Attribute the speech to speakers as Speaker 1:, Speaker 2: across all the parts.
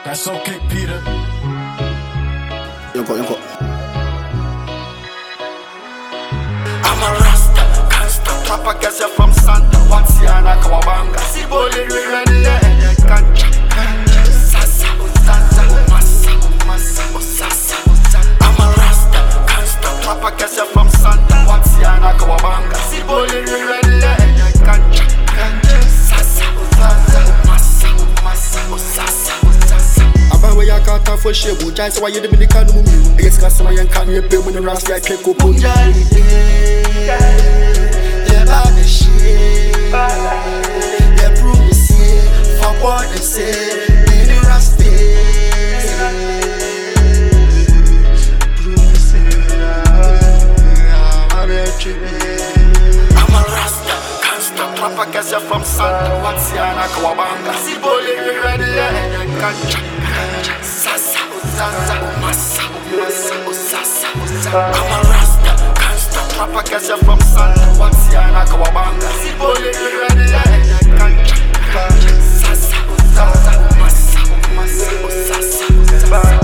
Speaker 1: That's okay, Peter.
Speaker 2: Yonko.
Speaker 3: I'm a Rasta, can't stop. Trapper guess you from Santa. What's Yana Kawabanga? Siboli ready, cancha. Sasa, Sasa, Massa, Sasa. I'm a Rasta, can't stop. Trapper guess you from Santa. What's Yana Kawabanga? Siboli ready, cancha. Sasa, Massa,
Speaker 2: Abawe ya kata for shebu. Jai so why you the Dominican mumi. I guess customer yan can you pay when you Rasta I take up.
Speaker 3: Punjali yeah, baby shit. Yeah, prove me see. Fuck what they say. Many Rasta. I'm a Rasta, can't stop. Trapper guess you from Santa. What's Yana Kawabanga? Siboli ready, cancha. Sasa, Massa, Sasa. I'm a Rasta, can't stop. Trapper guess you from Santa. What's Yana Kawabanga? Siboli ready, cancha. Sasa, Massa, Sasa.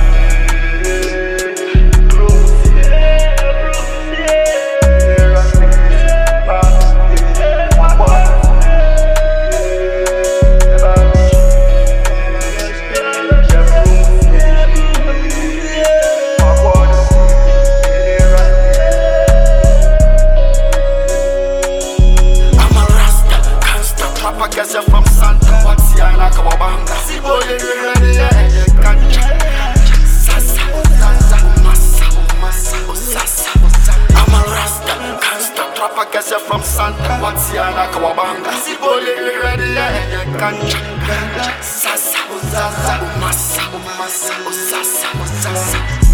Speaker 3: I guess you're from Santa. What's Yana Kawabanga? Siboli ready, cancha. Sasa, Massa, I'm a Rasta, can't stop. Trapper guess you're from Santa. What's Yana Kawabanga? Siboli ready, cancha. Sasa, Massa, Sasa.